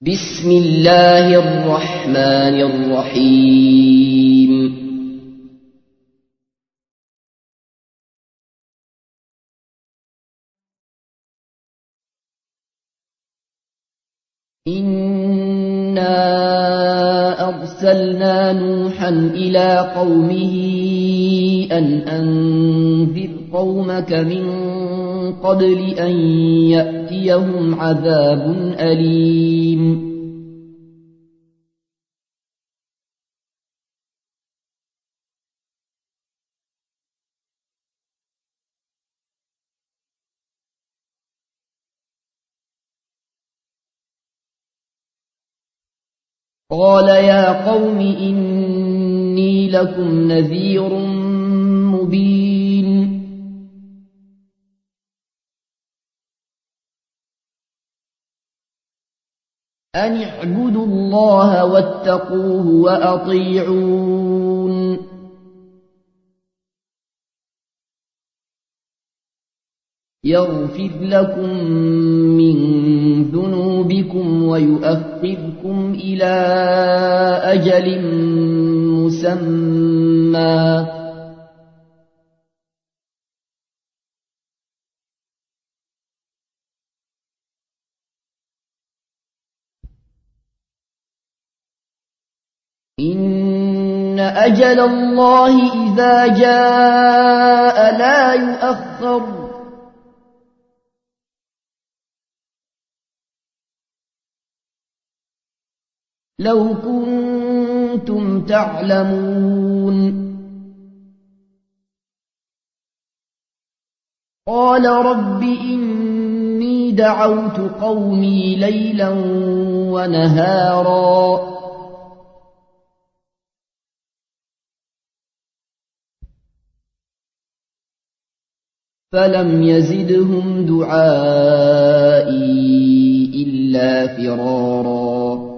بسم الله الرحمن الرحيم إنا أرسلنا نوحا إلى قومه أن أنذر قومك من قبل أن يأتيهم عذاب أليم قال يا قوم إني لكم نذير مبين أن اعبدوا الله واتقوه وأطيعون يغفر لكم من ذنوبكم ويؤخركم إلى أجل مسمى إن أجل الله إذا جاء لا يؤخر لو كنتم تعلمون قال رب إني دعوت قومي ليلا ونهارا فلم يزدهم دعائي إلا فرارا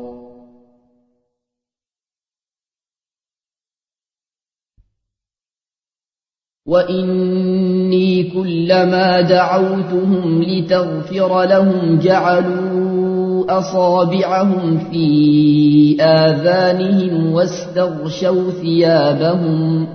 وإني كلما دعوتهم لتغفر لهم جعلوا أصابعهم في آذانهم واستغشوا ثيابهم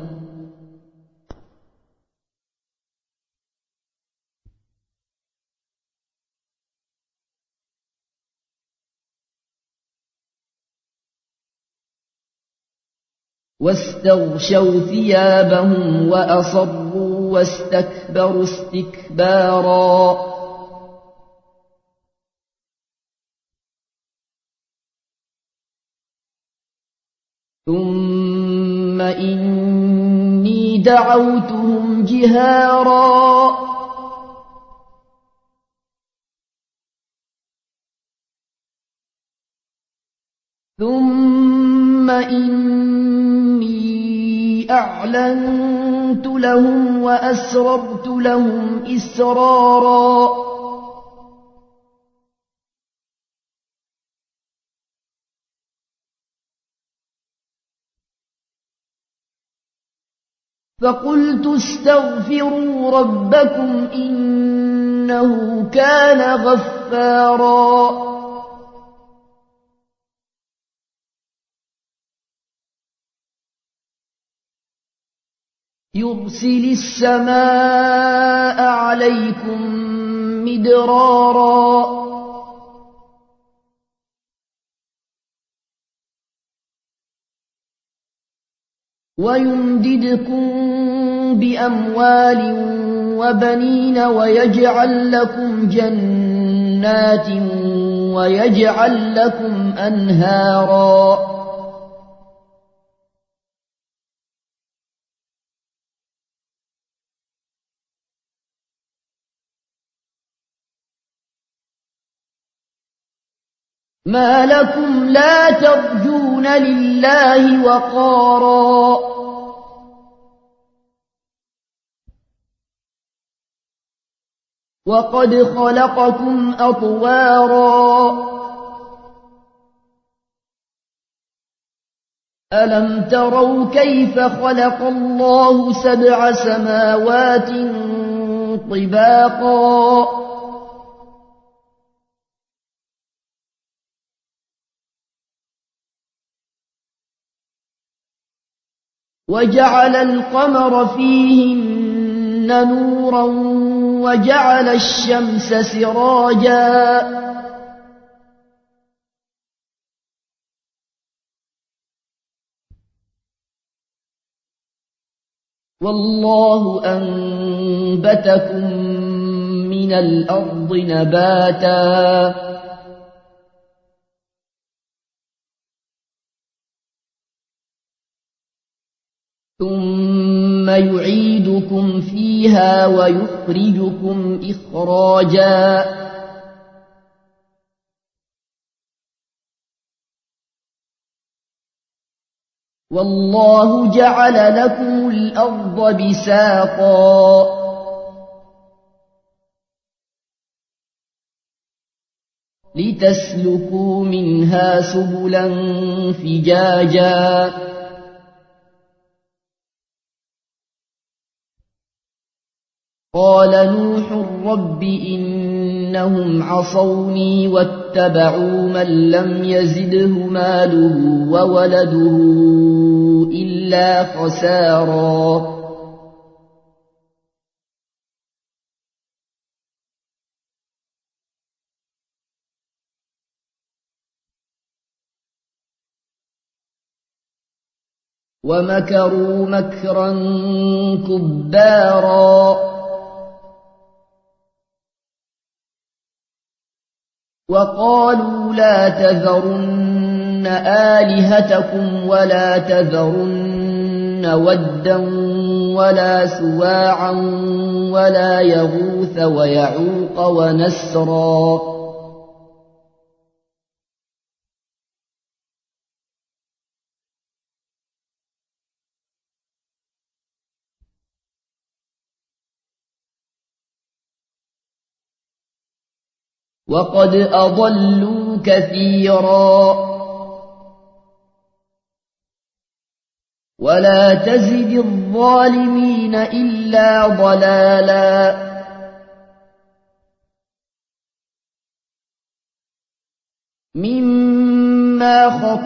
وأصروا واستكبروا استكبارا ثم إني دعوتهم جهارا ثم إني أعلنت لهم وأسررت لهم إسرارا فقلت استغفروا ربكم إنه كان غفارا يرسل السماء عليكم مدرارا ويمددكم بأموال وبنين ويجعل لكم جنات ويجعل لكم أنهارا ما لكم لا ترجون لله وقارا وقد خلقكم أطوارا ألم تروا كيف خلق الله 7 سماوات طباقا وجعل القمر فيهن نورا وجعل الشمس سراجا والله أنبتكم من الأرض نباتا ثم يعيدكم فيها ويخرجكم إخراجا والله جعل لكم الأرض بساطا لتسلكوا منها سبلا فجاجا قال نوح رب إنهم عصوني واتبعوا من لم يزده ماله وولده إلا خسارا ومكروا مكرا كبارا وقالوا لا تذرن آلهتكم ولا تذرن ودا ولا سواعا ولا يغوث ويعوق ونسرا وقد أضلوا كثيرا ولا تزد الظالمين إلا ضلالا مما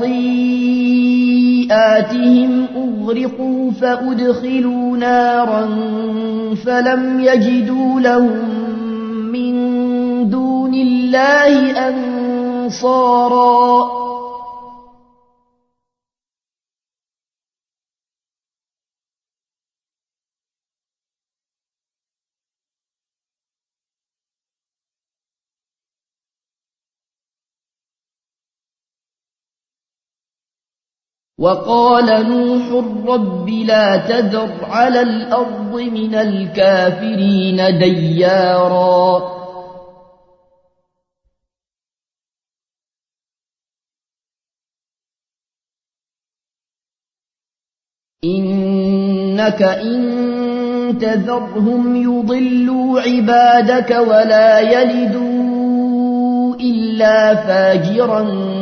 خطيئاتهم أغرقوا فأدخلوا نارا فلم يجدوا لهم من دون الله أنصارا وقال نوح رب لا تذر على الأرض من الكافرين ديارا إنك إن تذرهم يضلوا عبادك ولا يلدوا إلا فاجرا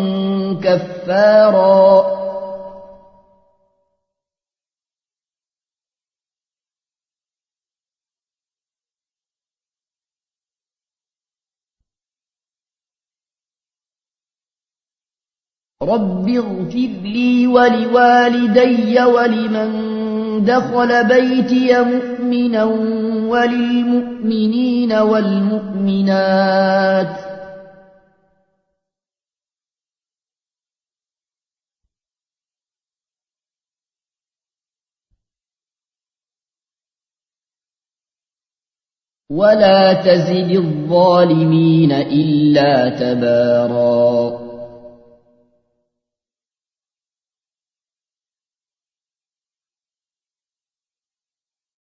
كفارا رب اغفر لي ولوالدي ولمن دخل بيتي مؤمنا وللمؤمنين والمؤمنات ولا تزد الظالمين إلا تبارا